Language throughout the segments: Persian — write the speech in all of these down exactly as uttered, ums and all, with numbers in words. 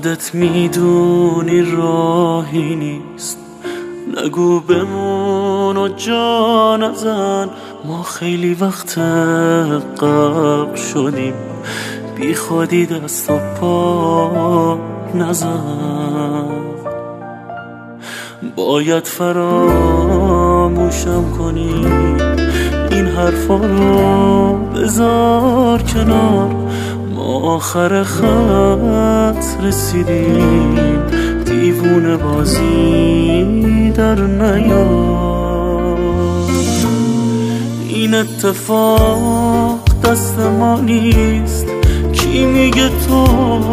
خودت میدونی راهی نیست، نگو بمون و جا نزن. ما خیلی وقت قبل شدیم، بی خودی دست و پا نزن. باید فراموشم کنی، این حرفا رو بذار کنار. ما آخر خط رسیدیم، دیوونه بازی در نیار. این اتفاق دست ما نیست، کی میگه تو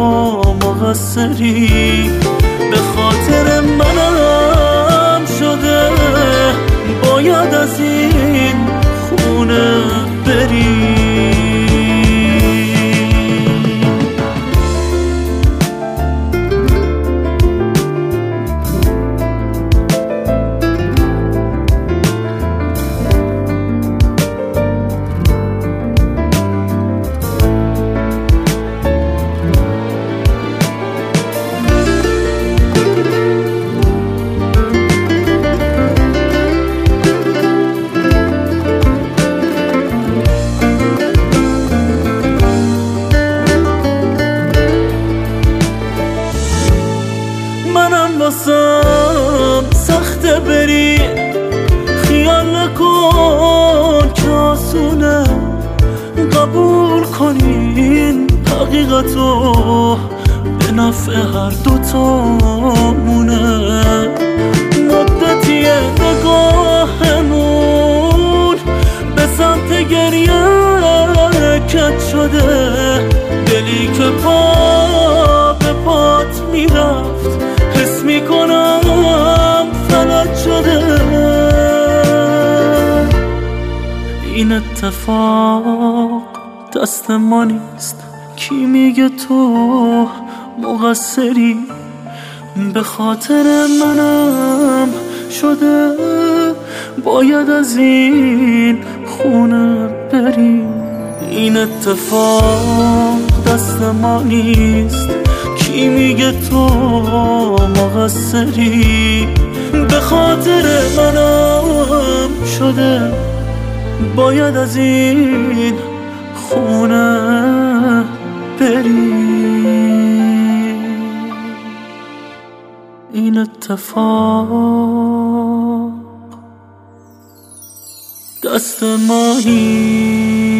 مقصری؟ به خاطر منم شده باید از این خونه بری. واسم سخته بری، خیال نکن که آسونه قبول کنین حقیقتو، به نفع هر دوتامونه. مدتی نگاهمون به سمت گریه کج شده، دلی که پا به پات میرفت حس میکنم فلج شده. این اتفاق دست ما نیست، کی میگه تو مقصری؟ به خاطر منم شده باید از این خونه بری. این اتفاق دست ما نیست، کی میگه تو مقصری؟ به خاطر منم شده باید از این خونه بری. این اتفاق دست ما نیست.